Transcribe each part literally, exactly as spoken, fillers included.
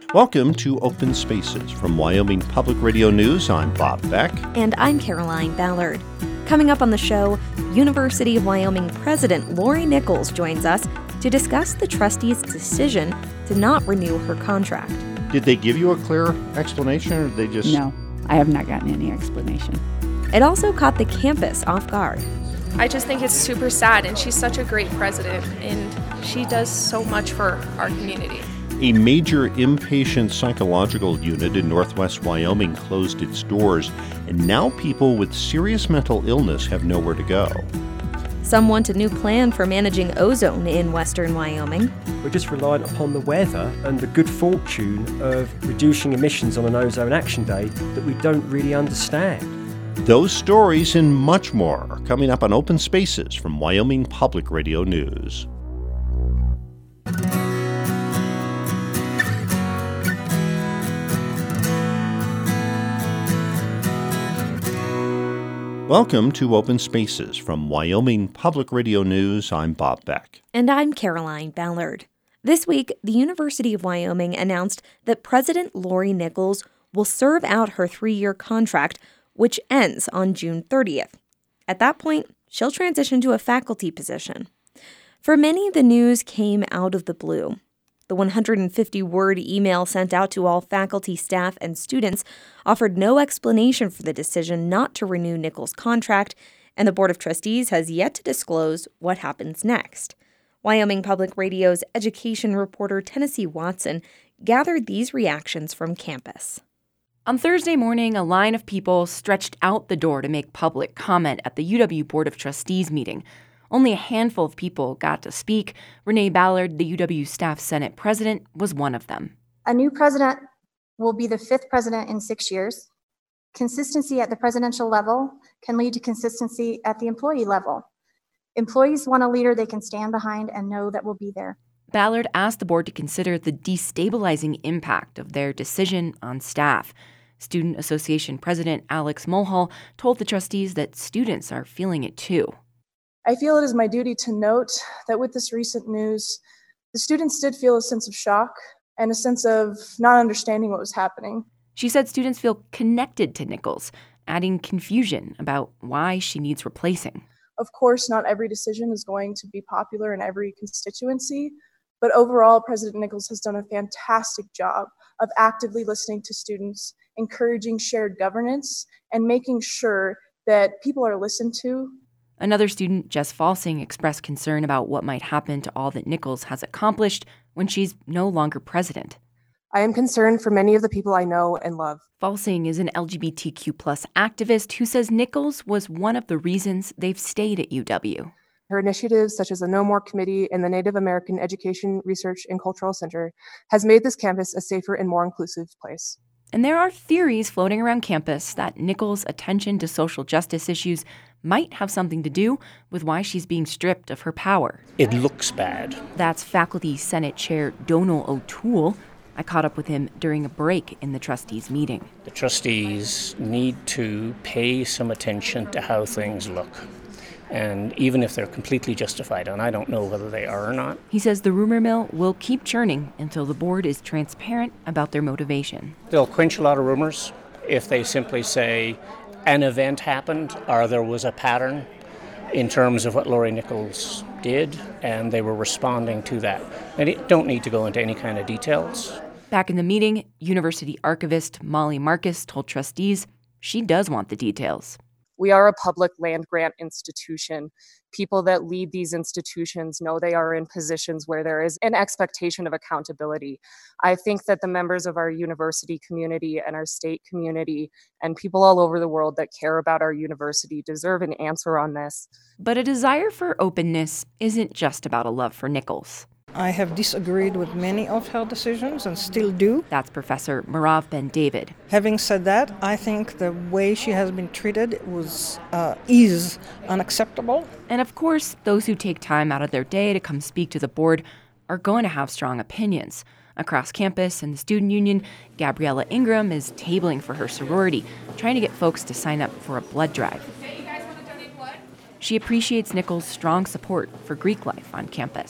Welcome to Open Spaces. From Wyoming Public Radio News, I'm Bob Beck. And I'm Caroline Ballard. Coming up on the show, University of Wyoming President Lori Nichols joins us to discuss the trustees' decision to not renew her contract. Did they give you a clear explanation, or did they just... No, I have not gotten any explanation. It also caught the campus off guard. I just think it's super sad, and she's such a great president, and she does so much for our community. A major inpatient psychological unit in northwest Wyoming closed its doors, and now people with serious mental illness have nowhere to go. Some want a new plan for managing ozone in western Wyoming. We're just reliant upon the weather and the good fortune of reducing emissions on an ozone action day that we don't really understand. Those stories and much more are coming up on Open Spaces from Wyoming Public Radio News. Welcome to Open Spaces from Wyoming Public Radio News. I'm Bob Beck. And I'm Caroline Ballard. This week, the University of Wyoming announced that President Lori Nichols will serve out her three-year contract, which ends on June thirtieth. At that point, she'll transition to a faculty position. For many, the news came out of the blue. The one hundred fifty word email sent out to all faculty, staff, and students offered no explanation for the decision not to renew Nichols' contract, and the Board of Trustees has yet to disclose what happens next. Wyoming Public Radio's education reporter Tennessee Watson gathered these reactions from campus. On Thursday morning, a line of people stretched out the door to make public comment at the U W Board of Trustees meeting. Only a handful of people got to speak. Renee Ballard, the U W Staff Senate president, was one of them. A new president will be the fifth president in six years. Consistency at the presidential level can lead to consistency at the employee level. Employees want a leader they can stand behind and know that will be there. Ballard asked the board to consider the destabilizing impact of their decision on staff. Student Association President Alex Mulhall told the trustees that students are feeling it too. I feel it is my duty to note that with this recent news, the students did feel a sense of shock and a sense of not understanding what was happening. She said students feel connected to Nichols, adding confusion about why she needs replacing. Of course, not every decision is going to be popular in every constituency, but overall, President Nichols has done a fantastic job of actively listening to students, encouraging shared governance, and making sure that people are listened to. Another student, Jess Falsing, expressed concern about what might happen to all that Nichols has accomplished when she's no longer president. I am concerned for many of the people I know and love. Falsing is an L G B T Q plus activist who says Nichols was one of the reasons they've stayed at U W. Her initiatives, such as the No More Committee and the Native American Education Research and Cultural Center, has made this campus a safer and more inclusive place. And there are theories floating around campus that Nichols' attention to social justice issues might have something to do with why she's being stripped of her power. It looks bad. That's Faculty Senate Chair Donal O'Toole. I caught up with him during a break in the trustees' meeting. The trustees need to pay some attention to how things look. And even if they're completely justified, and I don't know whether they are or not. He says the rumor mill will keep churning until the board is transparent about their motivation. They'll quench a lot of rumors if they simply say an event happened or there was a pattern in terms of what Lori Nichols did, and they were responding to that. And they don't need to go into any kind of details. Back in the meeting, University archivist Molly Marcus told trustees she does want the details. We are a public land-grant institution. People that lead these institutions know they are in positions where there is an expectation of accountability. I think that the members of our university community and our state community and people all over the world that care about our university deserve an answer on this. But a desire for openness isn't just about a love for Nichols. I have disagreed with many of her decisions and still do. That's Professor Merav Ben-David. Having said that, I think the way she has been treated was uh, is unacceptable. And of course, those who take time out of their day to come speak to the board are going to have strong opinions. Across campus and the student union, Gabriella Ingram is tabling for her sorority, trying to get folks to sign up for a blood drive. Hey, you guys want to donate blood? She appreciates Nichols' strong support for Greek life on campus.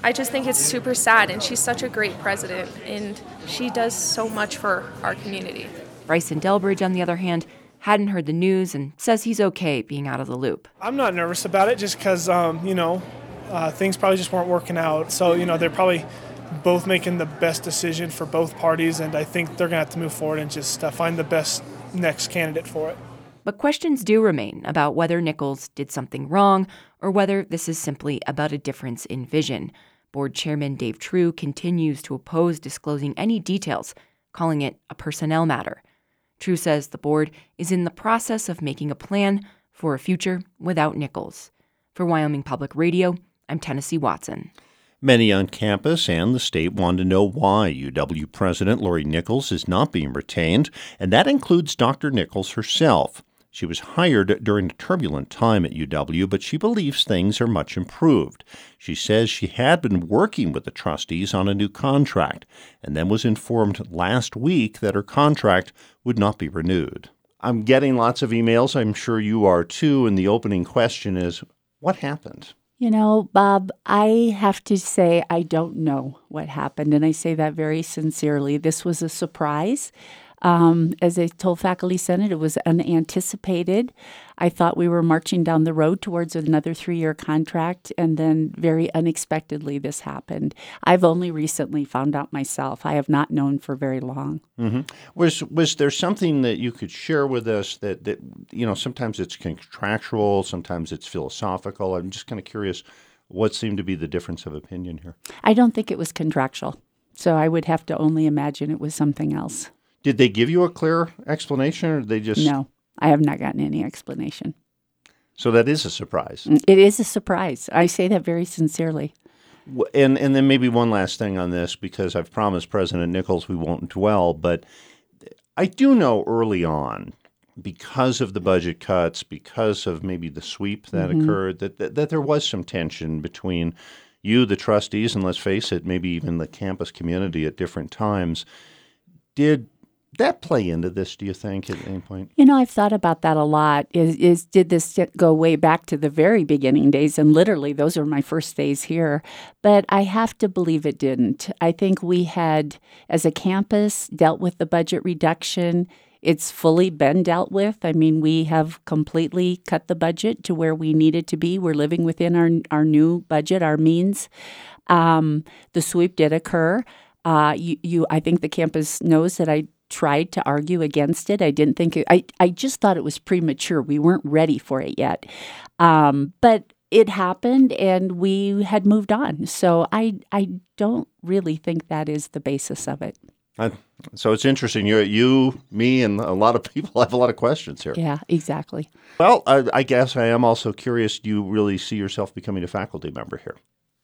I just think it's super sad, and she's such a great president, and she does so much for our community. Bryson Delbridge, on the other hand, hadn't heard the news and says he's okay being out of the loop. I'm not nervous about it just because, um, you know, uh, things probably just weren't working out. So, you know, they're probably both making the best decision for both parties, and I think they're going to have to move forward and just uh, find the best next candidate for it. But questions do remain about whether Nichols did something wrong or whether this is simply about a difference in vision. Board Chairman Dave True continues to oppose disclosing any details, calling it a personnel matter. True says the board is in the process of making a plan for a future without Nichols. For Wyoming Public Radio, I'm Tennessee Watson. Many on campus and the state want to know why U W President Lori Nichols is not being retained, and that includes Doctor Nichols herself. She was hired during a turbulent time at U W, but she believes things are much improved. She says she had been working with the trustees on a new contract and then was informed last week that her contract would not be renewed. I'm getting lots of emails. I'm sure you are too. And the opening question is, what happened? You know, Bob, I have to say I don't know what happened, and I say that very sincerely. This was a surprise. Um, as I told Faculty Senate, it was unanticipated. I thought we were marching down the road towards another three-year contract, and then very unexpectedly this happened. I've only recently found out myself. I have not known for very long. Mm-hmm. Was was there something that you could share with us that, that, you know, sometimes it's contractual, sometimes it's philosophical. I'm just kind of curious what seemed to be the difference of opinion here. I don't think it was contractual, so I would have to only imagine it was something else. Did they give you a clear explanation, or did they just... No, I have not gotten any explanation. So that is a surprise. It is a surprise. I say that very sincerely. And and then maybe one last thing on this, because I've promised President Nichols we won't dwell, but I do know early on, because of the budget cuts, because of maybe the sweep that mm-hmm. occurred, that, that that there was some tension between you, the trustees, and let's face it, maybe even the campus community at different times. Did that play into this, do you think, at any point? You know, I've thought about that a lot. Is, is did this go way back to the very beginning days? And literally, those are my first days here. But I have to believe it didn't. I think we had, as a campus, dealt with the budget reduction. It's fully been dealt with. I mean, we have completely cut the budget to where we needed to be. We're living within our, our new budget, our means. Um, the sweep did occur. Uh, you, you, I think the campus knows that I tried to argue against it. I didn't think it, I, I just thought it was premature. We weren't ready for it yet. Um, but it happened and we had moved on. So I I don't really think that is the basis of it. Uh, so it's interesting. You, you, me, and a lot of people have a lot of questions here. Yeah, exactly. Well, I, I guess I am also curious, do you really see yourself becoming a faculty member here?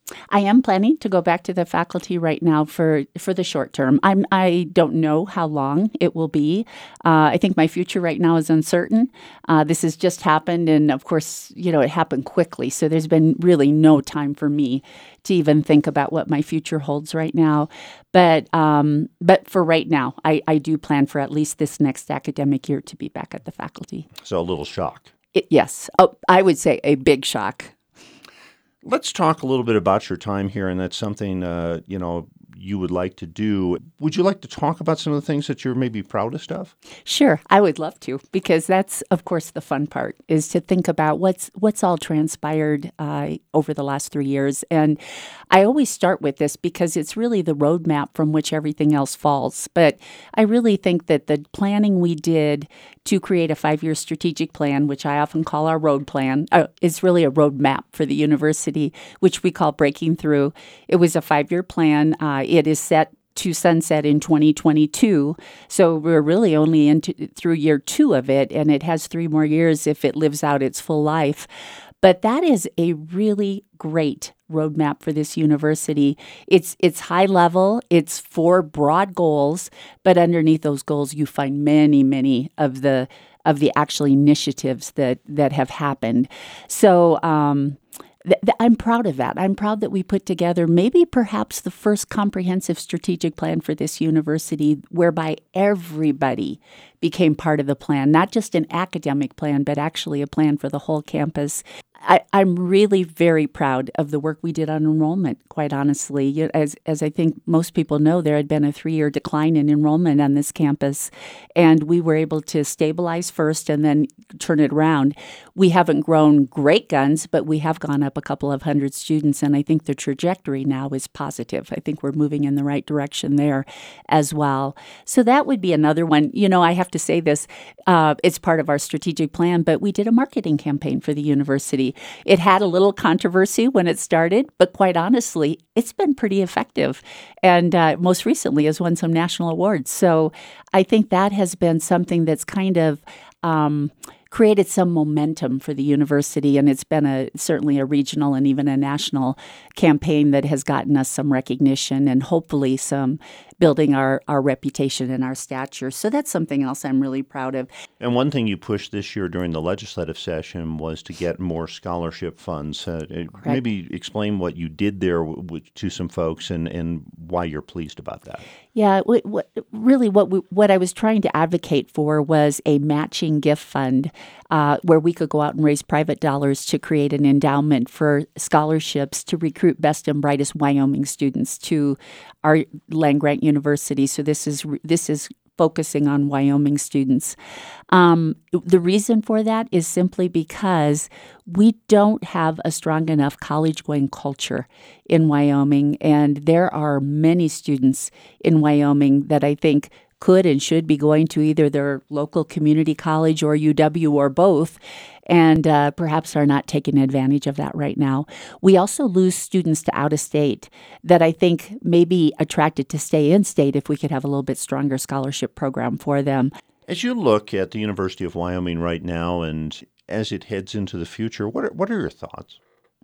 I am planning to go back to the faculty right now for, for the short term. I'm, I don't know how long it will be. Uh, I think my future right now is uncertain. Uh, this has just happened, and of course, you know, it happened quickly. So there's been really no time for me to even think about what my future holds right now. But um, but for right now, I, I do plan for at least this next academic year to be back at the faculty. So a little shock. It, yes. Oh, I would say a big shock. Let's talk a little bit about your time here, and that's something, uh, you know, you would like to do. Would you like to talk about some of the things that you're maybe proudest of? Sure, I would love to, because that's, of course, the fun part, is to think about what's what's all transpired uh, over the last three years. And I always start with this because it's really the roadmap from which everything else falls. But I really think that the planning we did to create a five-year strategic plan, which I often call our road plan, uh, is really a roadmap for the university, which we call Breaking Through. It was a five-year plan. Uh, it is set to sunset in twenty twenty-two, so we're really only into through year two of it, and it has three more years if it lives out its full life. But that is a really great roadmap for this university. It's it's high level, it's four broad goals, but underneath those goals you find many, many of the of the actual initiatives that, that have happened. So um, th- th- I'm proud of that. I'm proud that we put together maybe perhaps the first comprehensive strategic plan for this university, whereby everybody became part of the plan, not just an academic plan, but actually a plan for the whole campus. I, I'm really very proud of the work we did on enrollment, quite honestly. You- As, as I think most people know, there had been a three-year decline in enrollment on this campus, and we were able to stabilize first and then turn it around. We haven't grown great guns, but we have gone up a couple of hundred students, and I think the trajectory now is positive. I think we're moving in the right direction there as well. So that would be another one. You know, I have to say this, uh, it's part of our strategic plan, but we did a marketing campaign for the university. It had a little controversy when it started, but quite honestly, it's been pretty effective. And uh, most recently has won some national awards. So I think that has been something that's kind of um, created some momentum for the university, and it's been a certainly a regional and even a national campaign that has gotten us some recognition and hopefully some building our, our reputation and our stature. So that's something else I'm really proud of. And one thing you pushed this year during the legislative session was to get more scholarship funds. Uh, maybe explain what you did there w- w- to some folks and, and why you're pleased about that. Yeah, what, what, really what we, what I was trying to advocate for was a matching gift fund uh, where we could go out and raise private dollars to create an endowment for scholarships to recruit best and brightest Wyoming students to our land-grant university. So this is this is focusing on Wyoming students. Um, the reason for that is simply because we don't have a strong enough college-going culture in Wyoming, and there are many students in Wyoming that I think could and should be going to either their local community college or U W or both, and uh, perhaps are not taking advantage of that right now. We also lose students to out of state that I think may be attracted to stay in state if we could have a little bit stronger scholarship program for them. As you look at the University of Wyoming right now and as it heads into the future, what are, what are your thoughts?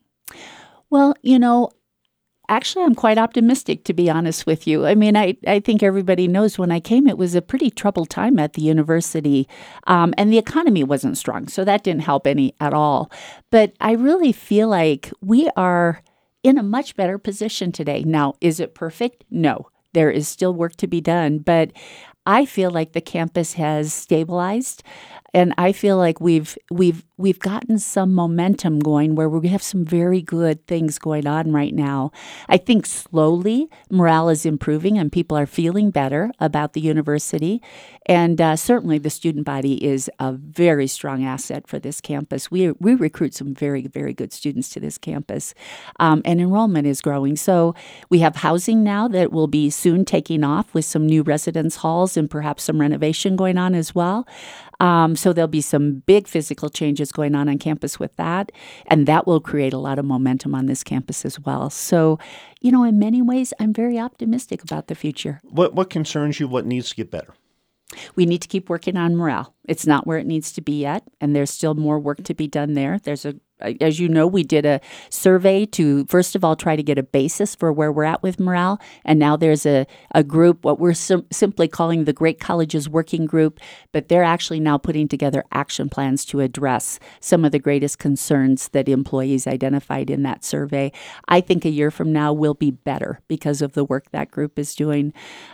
Well, you know, actually, I'm quite optimistic, to be honest with you. I mean, I, I think everybody knows when I came, it was a pretty troubled time at the university, um, and the economy wasn't strong, so that didn't help any at all. But I really feel like we are in a much better position today. Now, is it perfect? No. There is still work to be done, but I feel like the campus has stabilized, and I feel like we've we've we've gotten some momentum going where we have some very good things going on right now. I think slowly morale is improving and people are feeling better about the university, and uh, certainly the student body is a very strong asset for this campus. We we recruit some very very good students to this campus, um, and enrollment is growing. So we have housing now that will be soon taking off with some new residence halls and perhaps some renovation going on as well. Um, so there'll be some big physical changes going on on campus with that, and that will create a lot of momentum on this campus as well. So, you know, in many ways, I'm very optimistic about the future. What what concerns you? What needs to get better? We need to keep working on morale. It's not where it needs to be yet, and there's still more work to be done there. There's a As you know, we did a survey to, first of all, try to get a basis for where we're at with morale. And now there's a, a group, what we're sim- simply calling the Great Colleges Working Group, but they're actually now putting together action plans to address some of the greatest concerns that employees identified in that survey. I think a year from now will be better because of the work that group is doing.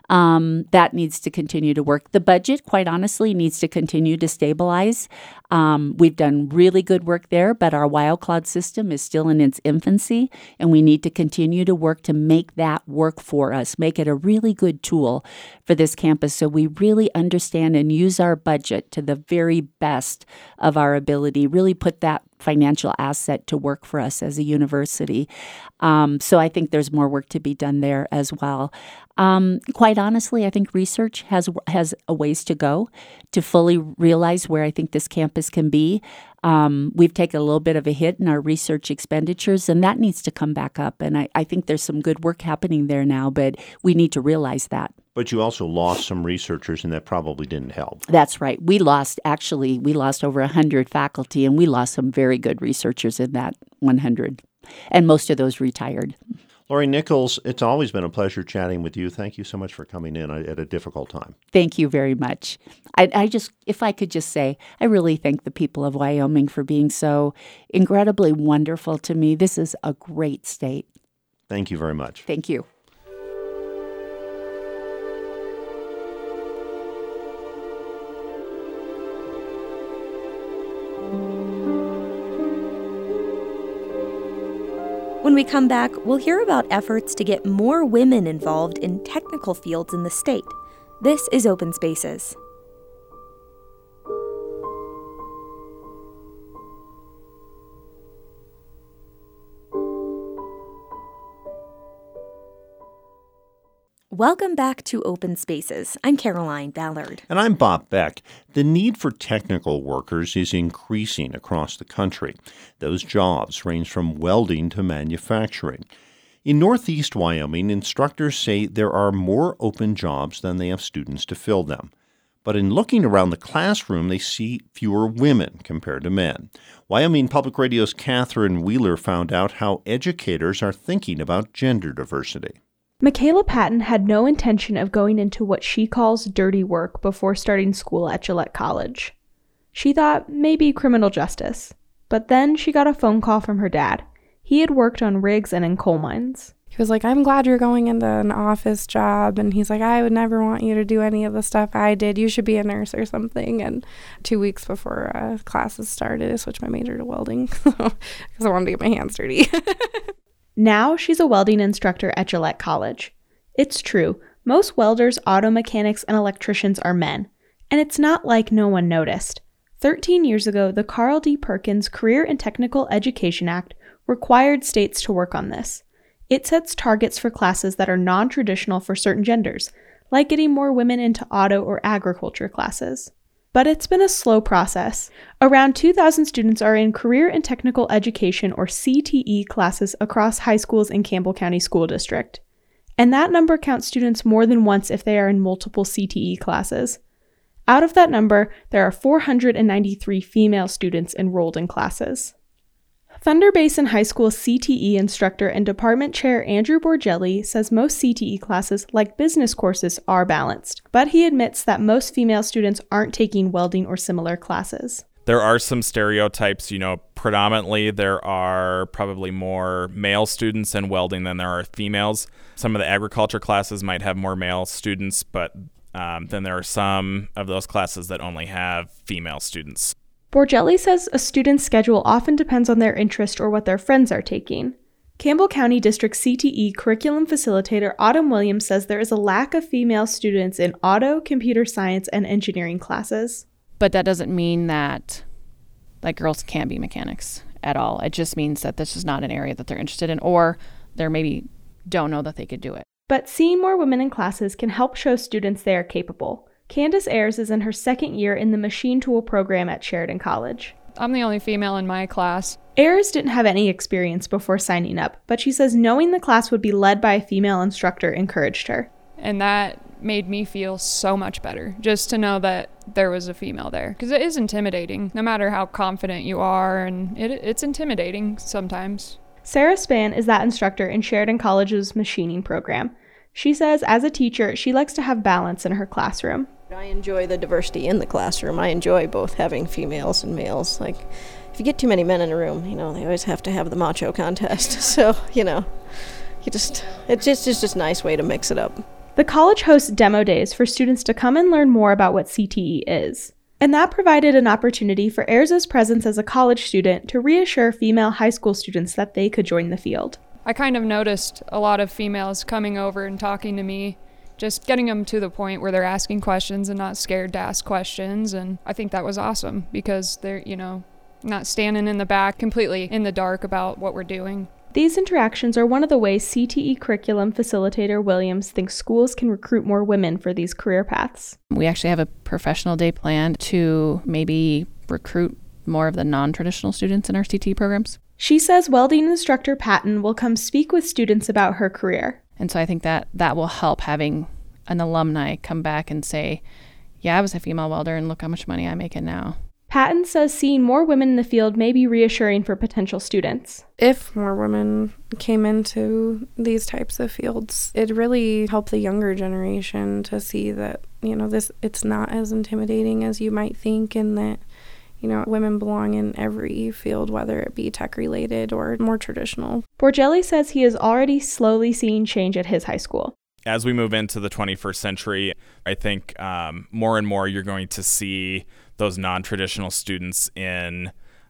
Um, that needs to continue to work. The budget, quite honestly, needs to continue to stabilize. Um, we've done really good work there, but our WyoCloud system is still in its infancy, and we need to continue to work to make that work for us, make it a really good tool for this campus so we really understand and use our budget to the very best of our ability, really put that financial asset to work for us as a university. Um, so I think there's more work to be done there as well. Um, quite honestly, I think research has has a ways to go to fully realize where I think this campus can be. Um, we've taken a little bit of a hit in our research expenditures, and that needs to come back up. And I, I think there's some good work happening there now, but we need to realize that. But you also lost some researchers, and that probably didn't help. That's right. We lost, actually, we lost over one hundred faculty, and we lost some very good researchers in that one hundred. And most of those retired. Lori Nichols, it's always been a pleasure chatting with you. Thank you so much for coming in at a difficult time. Thank you very much. I, I just, if I could just say, I really thank the people of Wyoming for being so incredibly wonderful to me. This is a great state. Thank you very much. Thank you. When we come back, we'll hear about efforts to get more women involved in technical fields in the state. This is Open Spaces. Welcome back to Open Spaces. I'm Caroline Ballard. And I'm Bob Beck. The need for technical workers is increasing across the country. Those jobs range from welding to manufacturing. In Northeast Wyoming, instructors say there are more open jobs than they have students to fill them. But in looking around the classroom, they see fewer women compared to men. Wyoming Public Radio's Catherine Wheeler found out how educators are thinking about gender diversity. Michaela Patton had no intention of going into what she calls dirty work before starting school at Gillette College. She thought maybe criminal justice. But then she got a phone call from her dad. He had worked on rigs and in coal mines. He was like, I'm glad you're going into an office job. And he's like, I would never want you to do any of the stuff I did. You should be a nurse or something. And two weeks before uh, classes started, I switched my major to welding because I wanted to get my hands dirty. Now she's a welding instructor at Gillette College. It's true, most welders, auto mechanics, and electricians are men. And it's not like no one noticed. Thirteen years ago, the Carl D. Perkins Career and Technical Education Act required states to work on this. It sets targets for classes that are non-traditional for certain genders, like getting more women into auto or agriculture classes. But it's been a slow process. Around two thousand students are in Career and Technical Education, or C T E, classes across high schools in Campbell County School District. And that number counts students more than once if they are in multiple C T E classes. Out of that number, there are four hundred ninety-three female students enrolled in classes. Thunder Basin High School C T E instructor and department chair Andrew Borgelli says most C T E classes, like business courses, are balanced, but he admits that most female students aren't taking welding or similar classes. There are some stereotypes, you know, predominantly there are probably more male students in welding than there are females. Some of the agriculture classes might have more male students, but um, then there are some of those classes that only have female students. Borgelli says a student's schedule often depends on their interest or what their friends are taking. Campbell County District C T E curriculum facilitator Autumn Williams says there is a lack of female students in auto, computer science, and engineering classes. But that doesn't mean that like girls can't be mechanics at all. It just means that this is not an area that they're interested in, or they maybe don't know that they could do it. But seeing more women in classes can help show students they are capable. Candace Ayers is in her second year in the machine tool program at Sheridan College. I'm the only female in my class. Ayers didn't have any experience before signing up, but she says knowing the class would be led by a female instructor encouraged her. And that made me feel so much better, just to know that there was a female there. Because it is intimidating, no matter how confident you are, and it, it's intimidating sometimes. Sarah Spann is that instructor in Sheridan College's machining program. She says as a teacher, she likes to have balance in her classroom. I enjoy the diversity in the classroom. I enjoy both having females and males. Like, if you get too many men in a room, you know, they always have to have the macho contest. So, you know, you just, it's just, it's just a nice way to mix it up. The college hosts demo days for students to come and learn more about what C T E is. And that provided an opportunity for Ayers' presence as a college student to reassure female high school students that they could join the field. I kind of noticed a lot of females coming over and talking to me, just getting them to the point where they're asking questions and not scared to ask questions. And I think that was awesome because they're, you know, not standing in the back completely in the dark about what we're doing. These interactions are one of the ways C T E curriculum facilitator Williams thinks schools can recruit more women for these career paths. We actually have a professional day planned to maybe recruit more of the non-traditional students in our C T E programs. She says welding instructor Patton will come speak with students about her career. And so I think that that will help, having an alumni come back and say, yeah, I was a female welder and look how much money I'm making now. Patton says seeing more women in the field may be reassuring for potential students. If more women came into these types of fields, it'd really help the younger generation to see that, you know, this it's not as intimidating as you might think, and that, you know, women belong in every field, whether it be tech-related or more traditional. Borgelli says he is already slowly seeing change at his high school. As we move into the twenty-first century, I think um, more and more you're going to see those non-traditional students in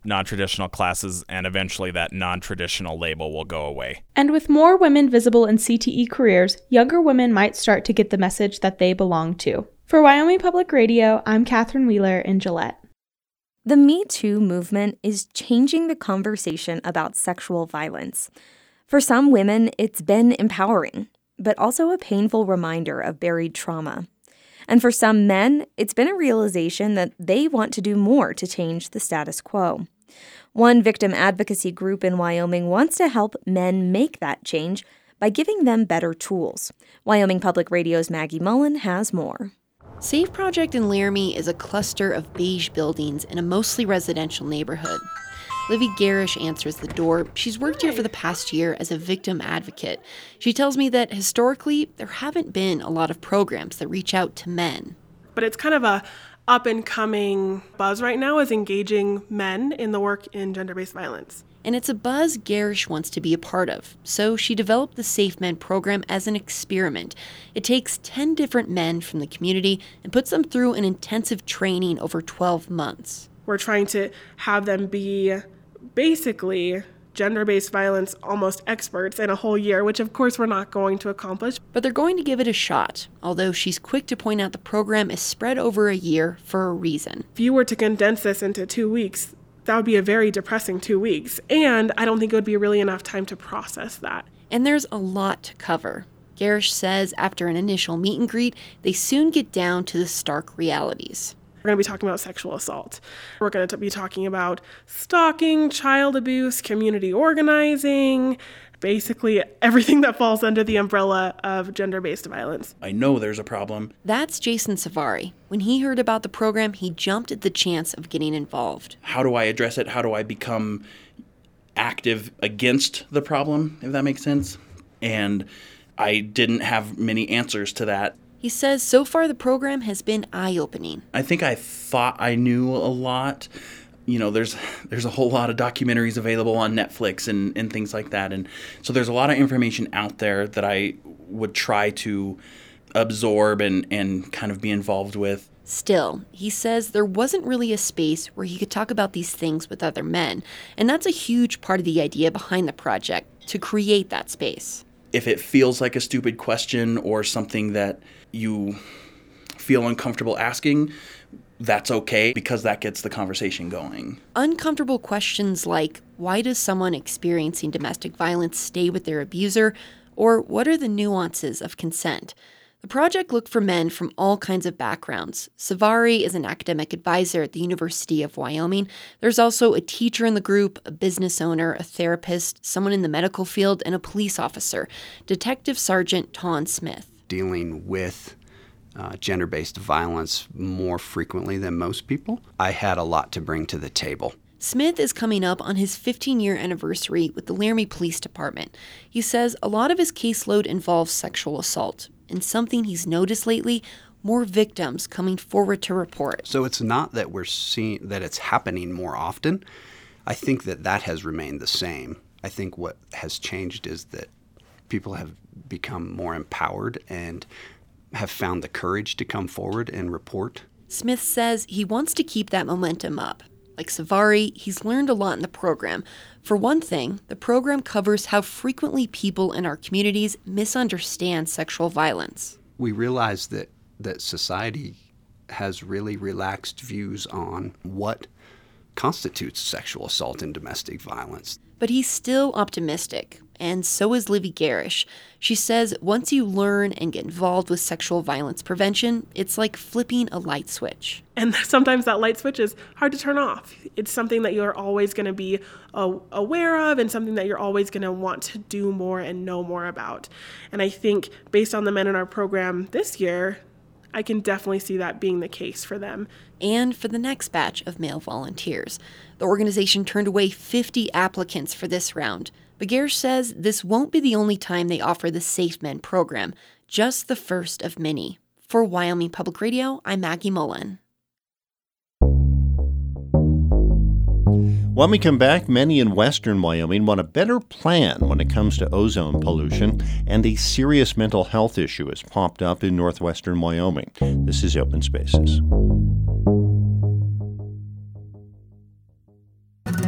non-traditional classes, and eventually that non-traditional label will go away. And with more women visible in C T E careers, younger women might start to get the message that they belong to. For Wyoming Public Radio, I'm Catherine Wheeler in Gillette. The Me Too movement is changing the conversation about sexual violence. For some women, it's been empowering, but also a painful reminder of buried trauma. And for some men, it's been a realization that they want to do more to change the status quo. One victim advocacy group in Wyoming wants to help men make that change by giving them better tools. Wyoming Public Radio's Maggie Mullen has more. Safe Project in Laramie is a cluster of beige buildings in a mostly residential neighborhood. Livy Garish answers the door. She's worked here for the past year as a victim advocate. She tells me that historically, there haven't been a lot of programs that reach out to men. But it's kind of a up-and-coming buzz right now is engaging men in the work in gender-based violence. And it's a buzz Garish wants to be a part of. So she developed the Safe Men program as an experiment. It takes ten different men from the community and puts them through an intensive training over twelve months. We're trying to have them be basically gender-based violence almost experts in a whole year, which of course we're not going to accomplish. But they're going to give it a shot, although she's quick to point out the program is spread over a year for a reason. If you were to condense this into two weeks, that would be a very depressing two weeks, and I don't think it would be really enough time to process that. And there's a lot to cover. Garish says after an initial meet and greet, they soon get down to the stark realities. We're going to be talking about sexual assault. We're going to be talking about stalking, child abuse, community organizing, basically everything that falls under the umbrella of gender-based violence. I know there's a problem. That's Jason Savari. When he heard about the program, he jumped at the chance of getting involved. How do I address it? How do I become active against the problem, if that makes sense? And I didn't have many answers to that. He says so far the program has been eye-opening. I think I thought I knew a lot. You know, there's there's a whole lot of documentaries available on Netflix and, and things like that. And so there's a lot of information out there that I would try to absorb and, and kind of be involved with. Still, he says there wasn't really a space where he could talk about these things with other men. And that's a huge part of the idea behind the project, to create that space. If it feels like a stupid question or something that you feel uncomfortable asking, that's okay, because that gets the conversation going. Uncomfortable questions like, why does someone experiencing domestic violence stay with their abuser? Or what are the nuances of consent? The project looked for men from all kinds of backgrounds. Savari is an academic advisor at the University of Wyoming. There's also a teacher in the group, a business owner, a therapist, someone in the medical field, and a police officer, Detective Sergeant Ton Smith. Dealing with uh, gender-based violence more frequently than most people, I had a lot to bring to the table. Smith is coming up on his fifteen-year anniversary with the Laramie Police Department. He says a lot of his caseload involves sexual assault, and something he's noticed lately, more victims coming forward to report. So it's not that we're seeing that it's happening more often. I think that that has remained the same. I think what has changed is that people have become more empowered and have found the courage to come forward and report. Smith says he wants to keep that momentum up. Like Savari, he's learned a lot in the program. For one thing, the program covers how frequently people in our communities misunderstand sexual violence. We realize that, that society has really relaxed views on what constitutes sexual assault and domestic violence. But he's still optimistic, and so is Livy Garish. She says once you learn and get involved with sexual violence prevention, it's like flipping a light switch. And sometimes that light switch is hard to turn off. It's something that you're always going to be uh, aware of and something that you're always going to want to do more and know more about. And I think based on the men in our program this year, I can definitely see that being the case for them. And for the next batch of male volunteers. The organization turned away fifty applicants for this round. But Garish says this won't be the only time they offer the Safe Men program, just the first of many. For Wyoming Public Radio, I'm Maggie Mullen. When we come back, many in western Wyoming want a better plan when it comes to ozone pollution, and a serious mental health issue has popped up in northwestern Wyoming. This is Open Spaces.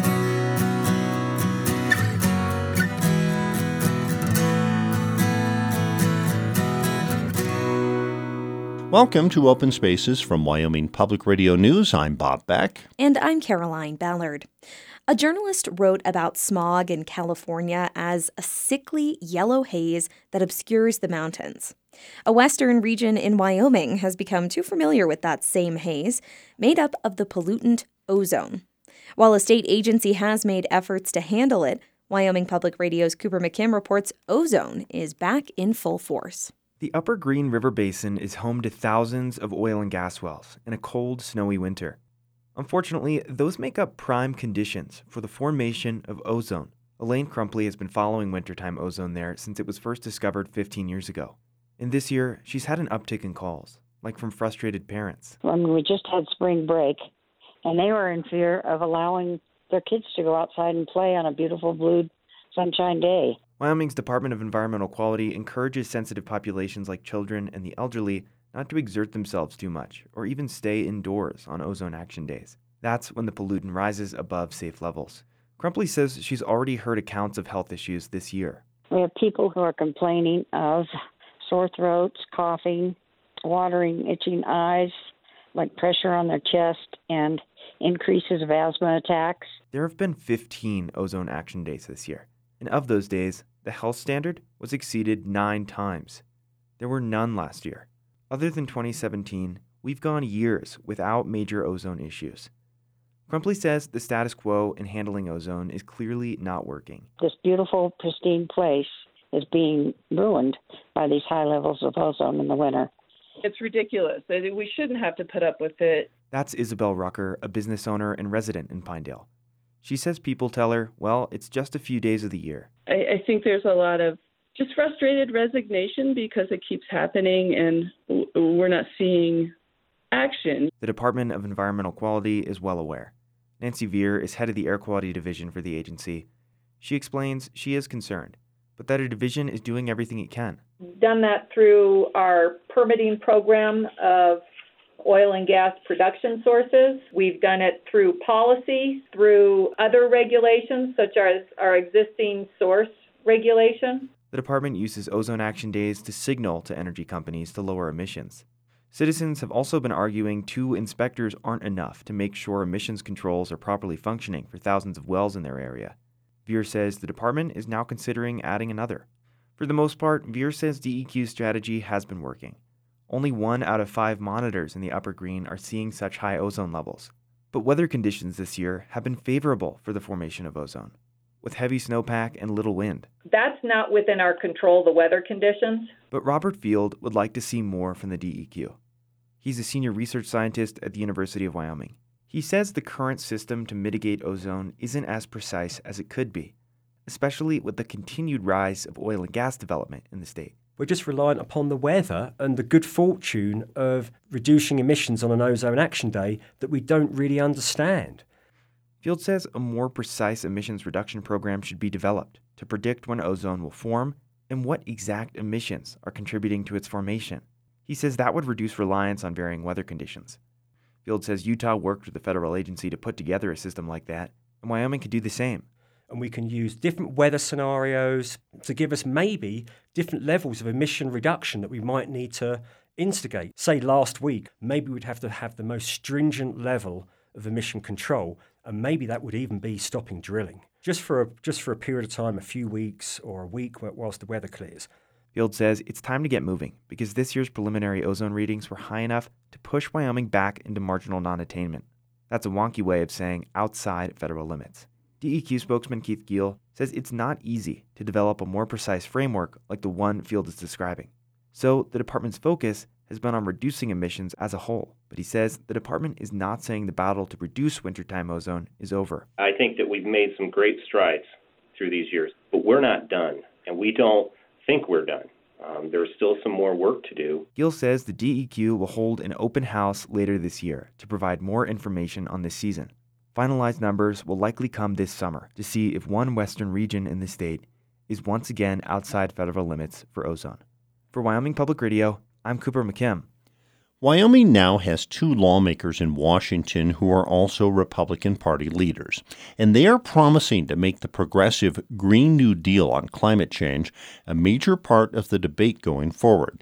Welcome to Open Spaces from Wyoming Public Radio News. I'm Bob Beck. And I'm Caroline Ballard. A journalist wrote about smog in California as a sickly yellow haze that obscures the mountains. A western region in Wyoming has become too familiar with that same haze, made up of the pollutant ozone. While a state agency has made efforts to handle it, Wyoming Public Radio's Cooper McKim reports ozone is back in full force. The Upper Green River Basin is home to thousands of oil and gas wells in a cold, snowy winter. Unfortunately, those make up prime conditions for the formation of ozone. Elaine Crumpley has been following wintertime ozone there since it was first discovered fifteen years ago. And this year, she's had an uptick in calls, like from frustrated parents. I mean, we just had spring break, and they were in fear of allowing their kids to go outside and play on a beautiful blue sunshine day. Wyoming's Department of Environmental Quality encourages sensitive populations like children and the elderly not to exert themselves too much or even stay indoors on ozone action days. That's when the pollutant rises above safe levels. Crumpley says she's already heard accounts of health issues this year. We have people who are complaining of sore throats, coughing, watering, itching eyes, like pressure on their chest, and increases of asthma attacks. There have been fifteen ozone action days this year, and of those days, the health standard was exceeded nine times. There were none last year. Other than twenty seventeen, we've gone years without major ozone issues. Crumpley says the status quo in handling ozone is clearly not working. This beautiful, pristine place is being ruined by these high levels of ozone in the winter. It's ridiculous. We shouldn't have to put up with it. That's Isabel Rucker, a business owner and resident in Pinedale. She says people tell her, well, it's just a few days of the year. I, I think there's a lot of just frustrated resignation because it keeps happening and we're not seeing action. The Department of Environmental Quality is well aware. Nancy Veer is head of the Air Quality Division for the agency. She explains she is concerned, but that her division is doing everything it can. We've done that through our permitting program of oil and gas production sources. We've done it through policy, through other regulations, such as our existing source regulation. The department uses ozone action days to signal to energy companies to lower emissions. Citizens have also been arguing two inspectors aren't enough to make sure emissions controls are properly functioning for thousands of wells in their area. Veer says the department is now considering adding another. For the most part, Veer says D E Q's strategy has been working. Only one out of five monitors in the Upper Green are seeing such high ozone levels. But weather conditions this year have been favorable for the formation of ozone, with heavy snowpack and little wind. That's not within our control, the weather conditions. But Robert Field would like to see more from the D E Q. He's a senior research scientist at the University of Wyoming. He says the current system to mitigate ozone isn't as precise as it could be, especially with the continued rise of oil and gas development in the state. We're just reliant upon the weather and the good fortune of reducing emissions on an ozone action day that we don't really understand. Field says a more precise emissions reduction program should be developed to predict when ozone will form and what exact emissions are contributing to its formation. He says that would reduce reliance on varying weather conditions. Field says Utah worked with the federal agency to put together a system like that, and Wyoming could do the same. And we can use different weather scenarios to give us maybe different levels of emission reduction that we might need to instigate. Say last week, maybe we'd have to have the most stringent level of emission control, and maybe that would even be stopping drilling, just for a, just for a period of time, a few weeks or a week whilst the weather clears. Field says it's time to get moving because this year's preliminary ozone readings were high enough to push Wyoming back into marginal non-attainment. That's a wonky way of saying outside federal limits. D E Q spokesman Keith Giel says it's not easy to develop a more precise framework like the one Field is describing. So the department's focus has been on reducing emissions as a whole, but he says the department is not saying the battle to reduce wintertime ozone is over. I think that we've made some great strides through these years, but we're not done, and we don't think we're done. Um, there's still some more work to do. Gill says the D E Q will hold an open house later this year to provide more information on this season. Finalized numbers will likely come this summer to see if one western region in the state is once again outside federal limits for ozone. For Wyoming Public Radio, I'm Cooper McKim. Wyoming now has two lawmakers in Washington who are also Republican Party leaders, and they are promising to make the progressive Green New Deal on climate change a major part of the debate going forward,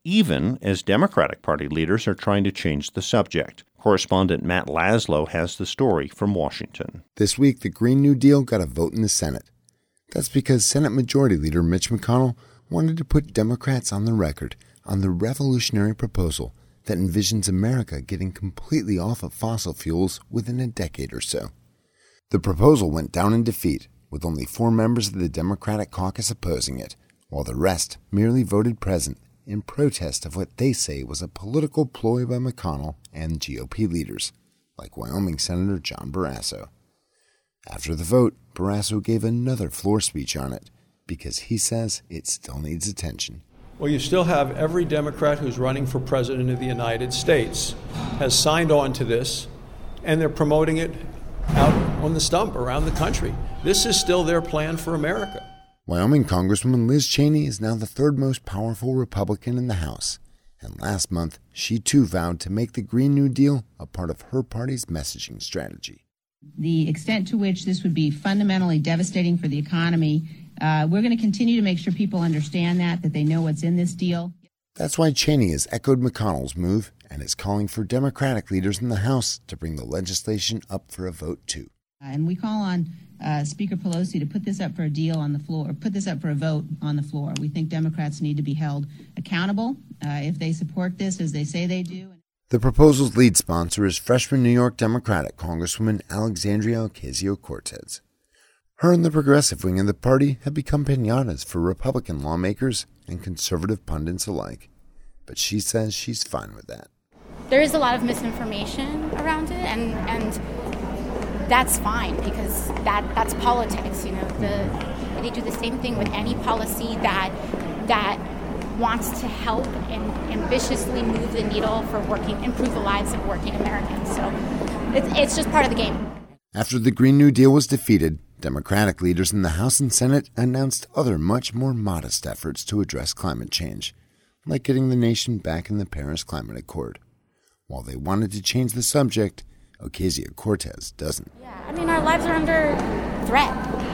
even as Democratic Party leaders are trying to change the subject. Correspondent Matt Laszlo has the story from Washington. This week, the Green New Deal got a vote in the Senate. That's because Senate Majority Leader Mitch McConnell wanted to put Democrats on the record on the revolutionary proposal that envisions America getting completely off of fossil fuels within a decade or so. The proposal went down in defeat, with only four members of the Democratic caucus opposing it, while the rest merely voted present in protest of what they say was a political ploy by McConnell and G O P leaders, like Wyoming Senator John Barrasso. After the vote, Barrasso gave another floor speech on it, because he says it still needs attention. Well, you still have every Democrat who's running for president of the United States has signed on to this, and they're promoting it out on the stump around the country. This is still their plan for America. Wyoming Congresswoman Liz Cheney is now the third most powerful Republican in the House, and last month she too vowed to make the Green New Deal a part of her party's messaging strategy. The extent to which this would be fundamentally devastating for the economy, uh, we're going to continue to make sure people understand that, that they know what's in this deal. That's why Cheney has echoed McConnell's move and is calling for Democratic leaders in the House to bring the legislation up for a vote too. Uh, and we call on uh, Speaker Pelosi to put this up for a deal on the floor, or put this up for a vote on the floor. We think Democrats need to be held accountable uh, if they support this as they say they do. The proposal's lead sponsor is freshman New York Democratic Congresswoman Alexandria Ocasio-Cortez. Her and the progressive wing of the party have become piñatas for Republican lawmakers and conservative pundits alike. But she says she's fine with that. There is a lot of misinformation around it, and, and that's fine because that, that's politics. You know, the, they do the same thing with any policy that that wants to help and ambitiously move the needle for working, improve the lives of working Americans. So it's, it's just part of the game. After the Green New Deal was defeated, Democratic leaders in the House and Senate announced other much more modest efforts to address climate change, like getting the nation back in the Paris Climate Accord. While they wanted to change the subject, Ocasio-Cortez doesn't. Yeah, I mean, our lives are under threat,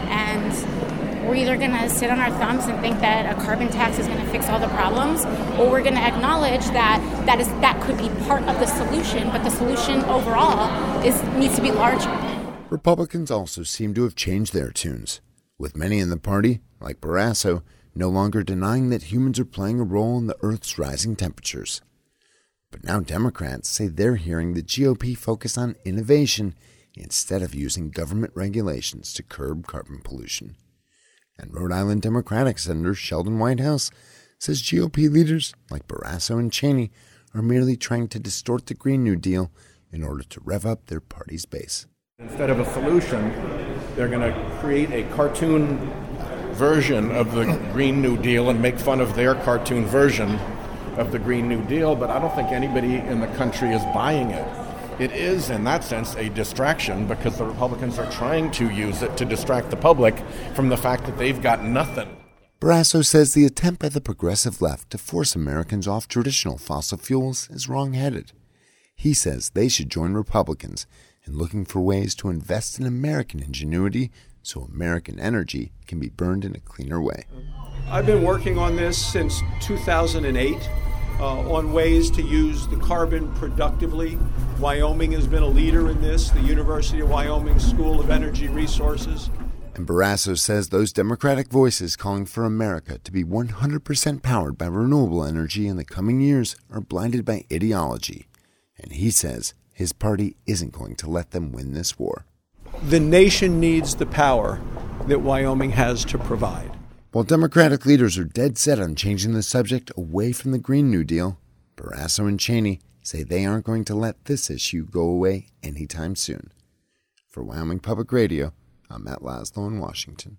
and we're either going to sit on our thumbs and think that a carbon tax is going to fix all the problems, or we're going to acknowledge that that is that could be part of the solution, but the solution overall is needs to be larger. Republicans also seem to have changed their tunes, with many in the party, like Barrasso, no longer denying that humans are playing a role in the Earth's rising temperatures. But now Democrats say they're hearing the G O P focus on innovation instead of using government regulations to curb carbon pollution. And Rhode Island Democratic Senator Sheldon Whitehouse says G O P leaders like Barrasso and Cheney are merely trying to distort the Green New Deal in order to rev up their party's base. Instead of a solution, they're going to create a cartoon version of the Green New Deal and make fun of their cartoon version of the Green New Deal, but I don't think anybody in the country is buying it. It is, in that sense, a distraction because the Republicans are trying to use it to distract the public from the fact that they've got nothing. Barrasso says the attempt by the progressive left to force Americans off traditional fossil fuels is wrong-headed. He says they should join Republicans in looking for ways to invest in American ingenuity so American energy can be burned in a cleaner way. I've been working on this since two thousand eight uh, on ways to use the carbon productively. Wyoming has been a leader in this, the University of Wyoming School of Energy Resources. And Barrasso says those Democratic voices calling for America to be one hundred percent powered by renewable energy in the coming years are blinded by ideology. And he says his party isn't going to let them win this war. The nation needs the power that Wyoming has to provide. While Democratic leaders are dead set on changing the subject away from the Green New Deal, Barrasso and Cheney say they aren't going to let this issue go away anytime soon. For Wyoming Public Radio, I'm Matt Laszlo in Washington.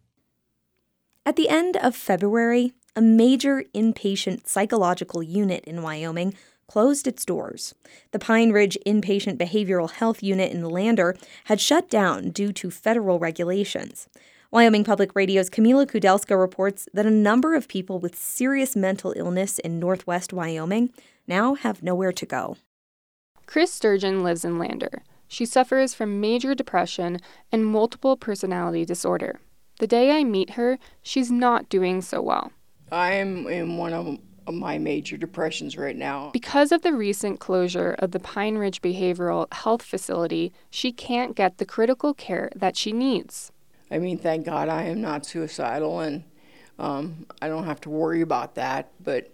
At the end of February, a major inpatient psychological unit in Wyoming closed its doors. The Pine Ridge Inpatient Behavioral Health Unit in Lander had shut down due to federal regulations. Wyoming Public Radio's Camila Kudelska reports that a number of people with serious mental illness in northwest Wyoming now have nowhere to go. Chris Sturgeon lives in Lander. She suffers from major depression and multiple personality disorder. The day I meet her, she's not doing so well. I'm in one of my major depressions right now. Because of the recent closure of the Pine Ridge Behavioral Health Facility, she can't get the critical care that she needs. I mean, thank God I am not suicidal, and um, I don't have to worry about that, but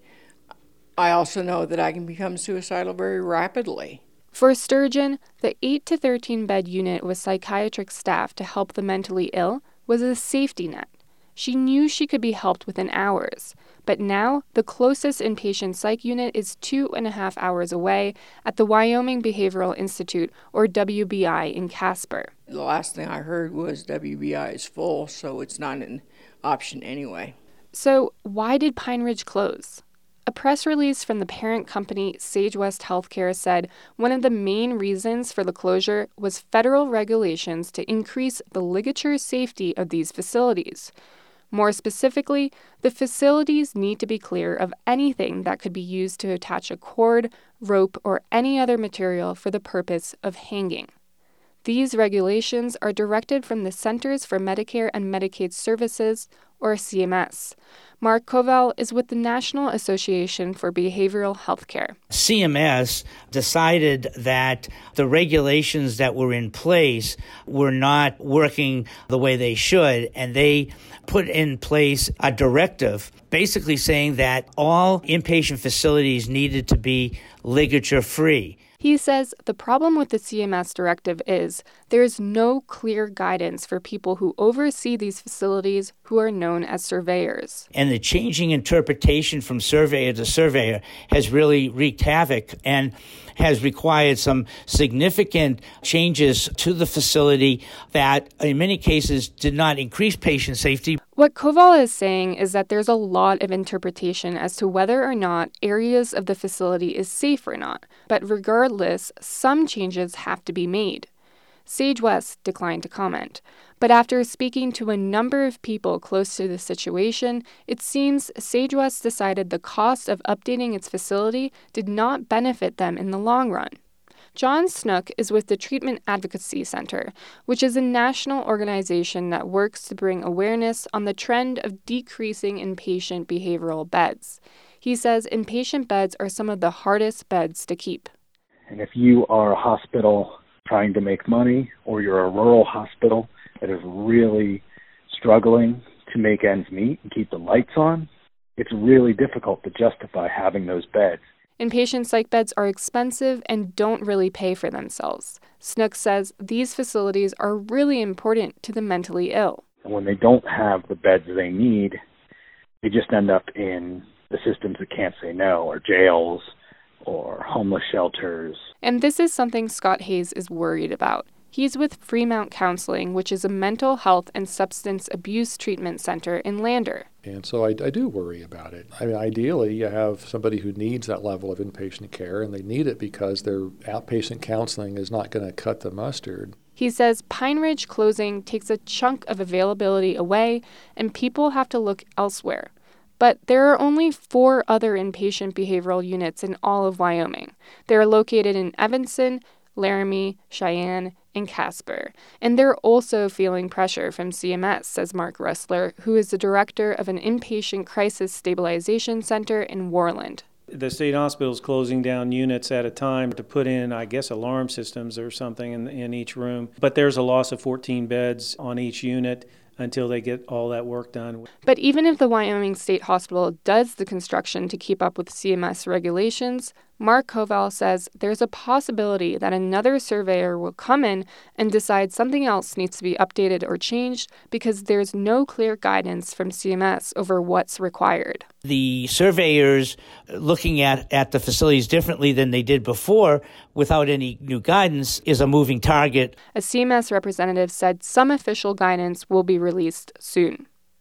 I also know that I can become suicidal very rapidly. For Sturgeon, the eight to thirteen bed unit with psychiatric staff to help the mentally ill was a safety net. She knew she could be helped within hours, but now the closest inpatient psych unit is two and a half hours away at the Wyoming Behavioral Institute, or W B I, in Casper. The last thing I heard was W B I is full, so it's not an option anyway. So why did Pine Ridge close? A press release from the parent company, SageWest Healthcare, said one of the main reasons for the closure was federal regulations to increase the ligature safety of these facilities. More specifically, the facilities need to be clear of anything that could be used to attach a cord, rope, or any other material for the purpose of hanging. These regulations are directed from the Centers for Medicare and Medicaid Services, or C M S. Mark Koval is with the National Association for Behavioral Healthcare. C M S decided that the regulations that were in place were not working the way they should, and they put in place a directive basically saying that all inpatient facilities needed to be ligature-free. He says the problem with the C M S directive is there is no clear guidance for people who oversee these facilities who are known as surveyors. And the changing interpretation from surveyor to surveyor has really wreaked havoc and has required some significant changes to the facility that in many cases did not increase patient safety. What Koval is saying is that there's a lot of interpretation as to whether or not areas of the facility is safe or not, but regardless, some changes have to be made. SageWest declined to comment, but after speaking to a number of people close to the situation, it seems SageWest decided the cost of updating its facility did not benefit them in the long run. John Snook is with the Treatment Advocacy Center, which is a national organization that works to bring awareness on the trend of decreasing inpatient behavioral beds. He says inpatient beds are some of the hardest beds to keep. And if you are a hospital trying to make money, or you're a rural hospital that is really struggling to make ends meet and keep the lights on, it's really difficult to justify having those beds. Inpatient psych beds are expensive and don't really pay for themselves. Snook says these facilities are really important to the mentally ill. And when they don't have the beds they need, they just end up in the systems that can't say no, or jails, or homeless shelters. And this is something Scott Hayes is worried about. He's with Fremount Counseling, which is a mental health and substance abuse treatment center in Lander. And so I, I do worry about it. I mean, ideally, you have somebody who needs that level of inpatient care, and they need it because their outpatient counseling is not going to cut the mustard. He says Pine Ridge closing takes a chunk of availability away, and people have to look elsewhere. But there are only four other inpatient behavioral units in all of Wyoming. They are located in Evanston, Laramie, Cheyenne, and Casper. And they're also feeling pressure from C M S, says Mark Ressler, who is the director of an inpatient crisis stabilization center in Worland. The state hospital is closing down units at a time to put in, I guess, alarm systems or something in, in each room. But there's a loss of fourteen beds on each unit until they get all that work done. But even if the Wyoming State Hospital does the construction to keep up with C M S regulations, Mark Koval says there's a possibility that another surveyor will come in and decide something else needs to be updated or changed because there's no clear guidance from C M S over what's required. The surveyors looking at, at the facilities differently than they did before without any new guidance is a moving target. A C M S representative said some official guidance will be released soon.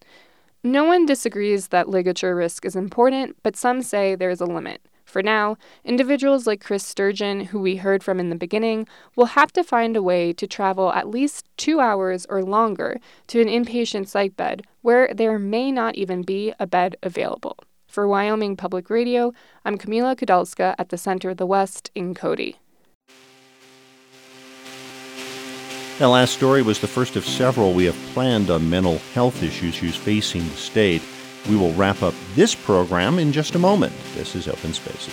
No one disagrees that ligature risk is important, but some say there is a limit. For now, individuals like Chris Sturgeon, who we heard from in the beginning, will have to find a way to travel at least two hours or longer to an inpatient psych bed where there may not even be a bed available. For Wyoming Public Radio, I'm Camila Kudalska at the Center of the West in Cody. That last story was the first of several we have planned on mental health issues facing the state. We will wrap up this program in just a moment. This is Open Spaces.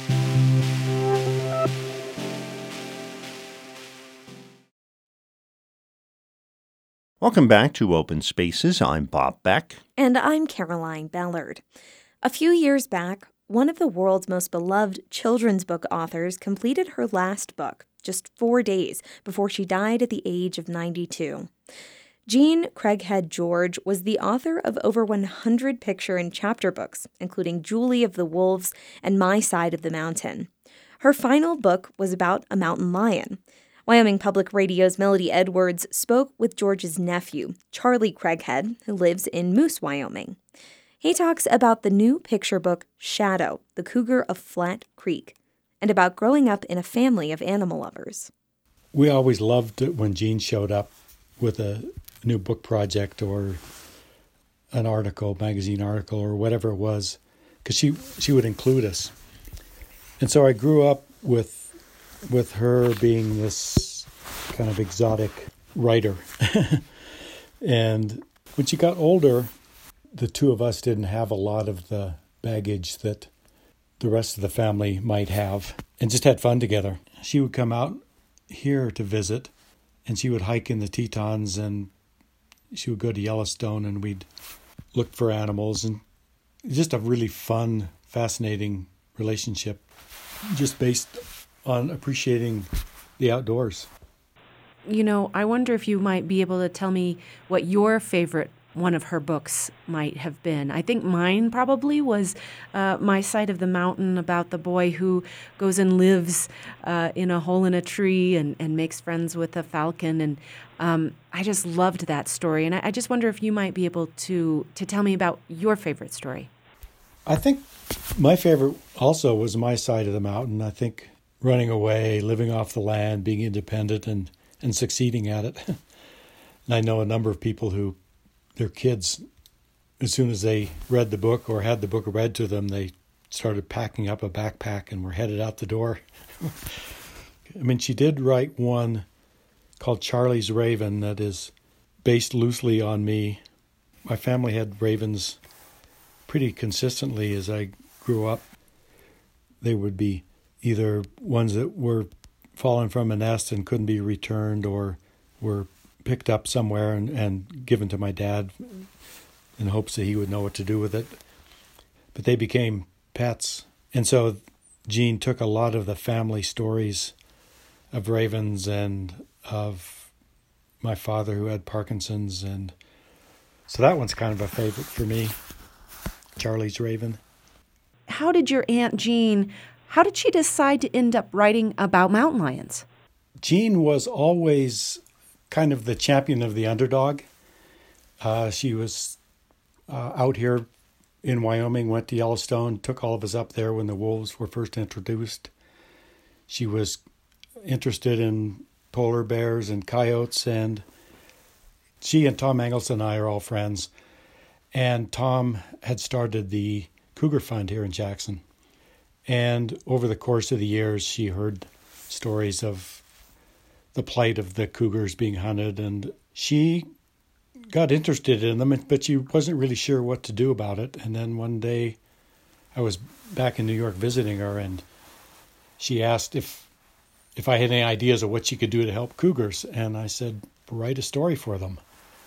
Welcome back to Open Spaces. I'm Bob Beck. And I'm Caroline Ballard. A few years back, one of the world's most beloved children's book authors completed her last book just four days before she died at the age of ninety-two. Jean Craighead George was the author of over one hundred picture and chapter books, including Julie of the Wolves and My Side of the Mountain. Her final book was about a mountain lion. Wyoming Public Radio's Melody Edwards spoke with George's nephew, Charlie Craighead, who lives in Moose, Wyoming. He talks about the new picture book, Shadow, the Cougar of Flat Creek, and about growing up in a family of animal lovers. We always loved it when Jean showed up with a new book project or an article, magazine article, or whatever it was, because she, she would include us. And so I grew up with with her being this kind of exotic writer. And when she got older, the two of us didn't have a lot of the baggage that the rest of the family might have, and just had fun together. She would come out here to visit, and she would hike in the Tetons, and she would go to Yellowstone, and we'd look for animals, and just a really fun, fascinating relationship, just based on appreciating the outdoors. You know, I wonder if you might be able to tell me what your favorite one of her books might have been. I think mine probably was uh, My Side of the Mountain, about the boy who goes and lives uh, in a hole in a tree and, and makes friends with a falcon. And um, I just loved that story. And I, I just wonder if you might be able to, to tell me about your favorite story. I think my favorite also was My Side of the Mountain. I think running away, living off the land, being independent, and, and succeeding at it. And I know a number of people who, their kids, as soon as they read the book or had the book read to them, they started packing up a backpack and were headed out the door. I mean, she did write one called Charlie's Raven that is based loosely on me. My family had ravens pretty consistently as I grew up. They would be either ones that were fallen from a nest and couldn't be returned, or were picked up somewhere and, and given to my dad in hopes that he would know what to do with it. But they became pets. And so Jean took a lot of the family stories of ravens and of my father who had Parkinson's. And so that one's kind of a favorite for me, Charlie's Raven. How did your Aunt Jean, how did she decide to end up writing about mountain lions? Jean was always kind of the champion of the underdog. Uh, she was uh, out here in Wyoming, went to Yellowstone, took all of us up there when the wolves were first introduced. She was interested in polar bears and coyotes, and she and Tom Engels and I are all friends. And Tom had started the Cougar Fund here in Jackson. And over the course of the years, she heard stories of the plight of the cougars being hunted, and she got interested in them, but she wasn't really sure what to do about it. And then one day I was back in New York visiting her, and she asked if if I had any ideas of what she could do to help cougars. And I said, write a story for them.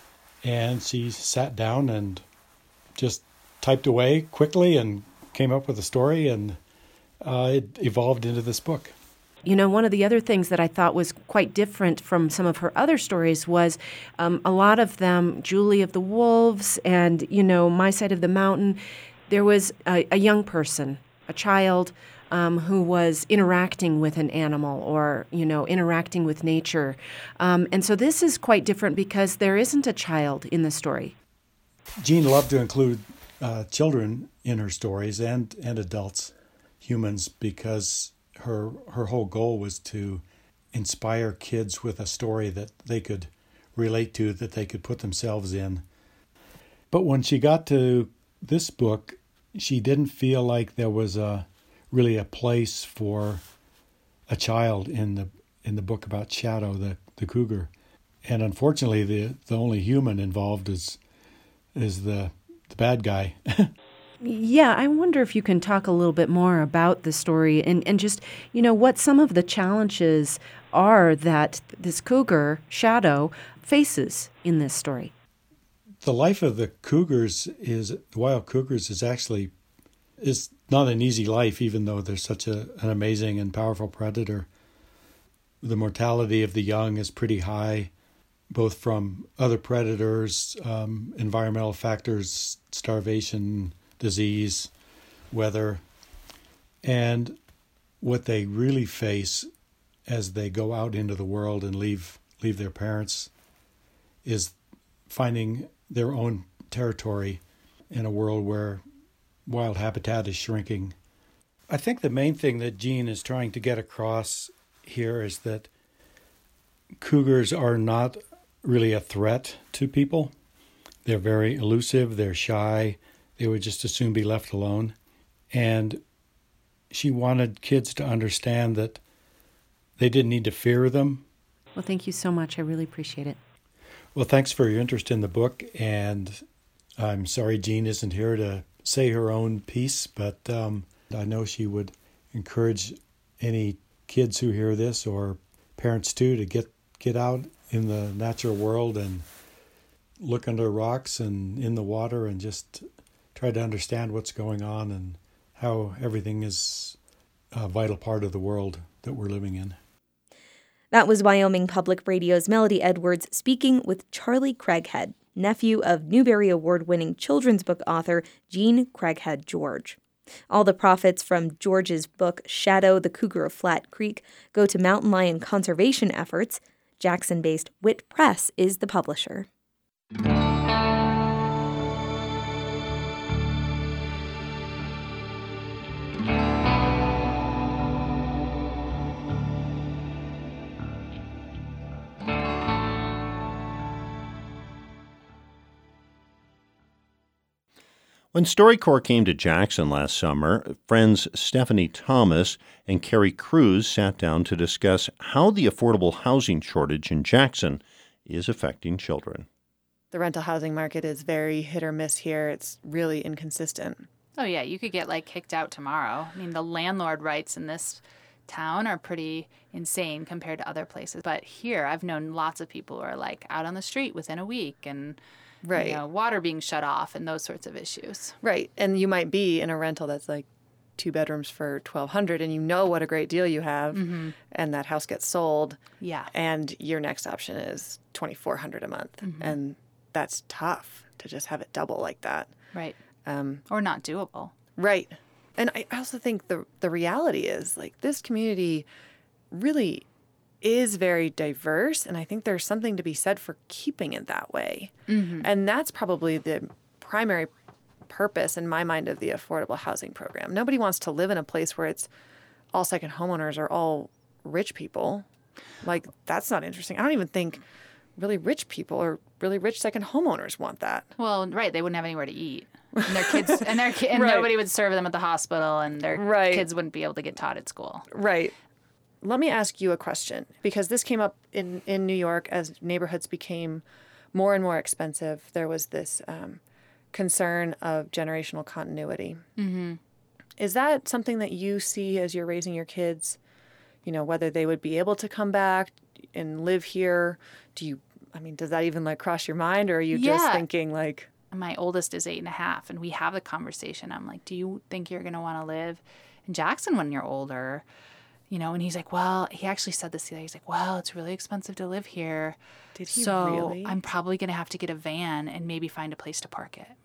And she sat down and just typed away quickly and came up with a story, and uh, it evolved into this book. You know, one of the other things that I thought was quite different from some of her other stories was um, a lot of them, Julie of the Wolves and, you know, My Side of the Mountain, there was a, a young person, a child, um, who was interacting with an animal or, you know, interacting with nature. Um, and so this is quite different because there isn't a child in the story. Jean loved to include uh, children in her stories and, and adults, humans, because her her whole goal was to inspire kids with a story that they could relate to, that they could put themselves in. But when she got to this book, she didn't feel like there was a really a place for a child in the in the book about Shadow, the, the cougar. And unfortunately, the, the only human involved is is the the bad guy. Yeah, I wonder if you can talk a little bit more about the story and, and just, you know, what some of the challenges are that this cougar, Shadow, faces in this story. The life of the cougars is, the wild cougars is actually, is not an easy life, even though they're such a, an amazing and powerful predator. The mortality of the young is pretty high, both from other predators, um, environmental factors, starvation, disease, weather, and what they really face as they go out into the world and leave leave their parents is finding their own territory in a world where wild habitat is shrinking. I think the main thing that Jean is trying to get across here is that cougars are not really a threat to people. They're very elusive, they're shy, they would just as soon be left alone. And she wanted kids to understand that they didn't need to fear them. Well, thank you so much. I really appreciate it. Well, thanks for your interest in the book. And I'm sorry Jean isn't here to say her own piece, but um, I know she would encourage any kids who hear this, or parents too, to get, get out in the natural world and look under rocks and in the water and just try to understand what's going on and how everything is a vital part of the world that we're living in. That was Wyoming Public Radio's Melody Edwards speaking with Charlie Craighead, nephew of Newbery Award-winning children's book author Jean Craighead George. All the profits from George's book Shadow, the Cougar of Flat Creek go to mountain lion conservation efforts. Jackson-based Wit Press is the publisher. When StoryCorps came to Jackson last summer, friends Stephanie Thomas and Carrie Cruz sat down to discuss how the affordable housing shortage in Jackson is affecting children. The rental housing market is very hit or miss here. It's really inconsistent. Oh, yeah, you could get, like, kicked out tomorrow. I mean, the landlord rights in this town are pretty insane compared to other places. But here, I've known lots of people who are, like, out on the street within a week and... Right. You know, water being shut off and those sorts of issues. Right. And you might be in a rental that's like two bedrooms for twelve hundred dollars and you know what a great deal you have, mm-hmm. and that house gets sold. Yeah. And your next option is twenty-four hundred dollars a month. Mm-hmm. And that's tough to just have it double like that. Right. Um, or not doable. Right. And I also think the the reality is, like, this community really is very diverse, and I think there's something to be said for keeping it that way. Mm-hmm. And that's probably the primary purpose in my mind of the affordable housing program. Nobody wants to live in a place where it's all second homeowners are all rich people. Like, that's not interesting. I don't even think really rich people or really rich second homeowners want that. Well, right, they wouldn't have anywhere to eat. And their kids and their and right. nobody would serve them at the hospital, and their right. kids wouldn't be able to get taught at school. Right. Let me ask you a question, because this came up in, in New York as neighborhoods became more and more expensive. There was this um, concern of generational continuity. Mm-hmm. Is that something that you see as you're raising your kids, you know, whether they would be able to come back and live here? Do you, I mean, does that even, like, cross your mind, or are you yeah. just thinking, like... My oldest is eight and a half, and we have the conversation. I'm like, do you think you're going to want to live in Jackson when you're older? You know, and he's like, well, he actually said this the other day. He's like, well, it's really expensive to live here. Did he so really? I'm probably going to have to get a van and maybe find a place to park it.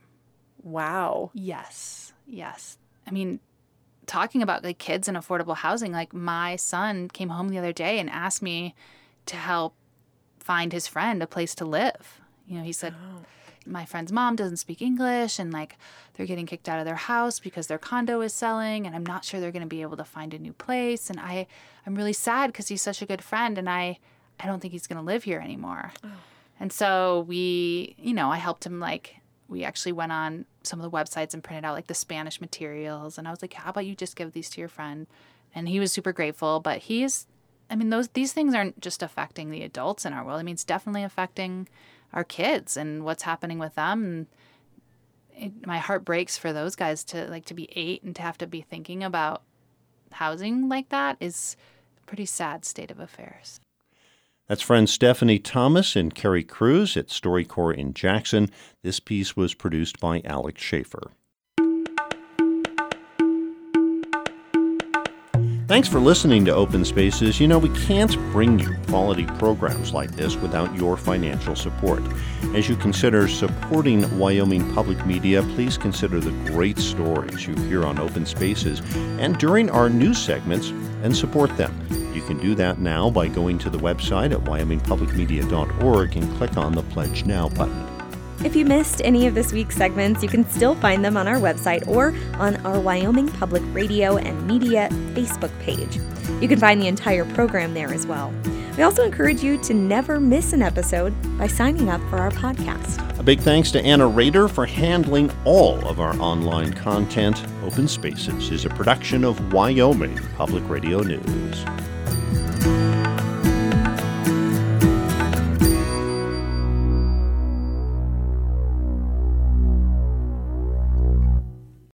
Wow. Yes. Yes. I mean, talking about, like, kids and affordable housing, like, my son came home the other day and asked me to help find his friend a place to live. You know, he said, oh. my friend's mom doesn't speak English, and, like, they're getting kicked out of their house because their condo is selling, and I'm not sure they're going to be able to find a new place. And I, I'm really sad because he's such a good friend, and I, I don't think he's going to live here anymore. Oh. And so we, you know, I helped him, like, we actually went on some of the websites and printed out, like, the Spanish materials. And I was like, how about you just give these to your friend? And he was super grateful. But he's, I mean, those these things aren't just affecting the adults in our world. I mean, it's definitely affecting our kids and what's happening with them. And it, my heart breaks for those guys to like to be eight and to have to be thinking about housing like that is a pretty sad state of affairs. That's friends Stephanie Thomas and Carrie Cruz at StoryCorps in Jackson. This piece was produced by Alex Schaefer. Thanks for listening to Open Spaces. You know, we can't bring you quality programs like this without your financial support. As you consider supporting Wyoming Public Media, please consider the great stories you hear on Open Spaces and during our news segments and support them. You can do that now by going to the website at wyoming public media dot org and click on the Pledge Now button. If you missed any of this week's segments, you can still find them on our website or on our Wyoming Public Radio and Media Facebook page. You can find the entire program there as well. We also encourage you to never miss an episode by signing up for our podcast. A big thanks to Anna Rader for handling all of our online content. Open Spaces is a production of Wyoming Public Radio News.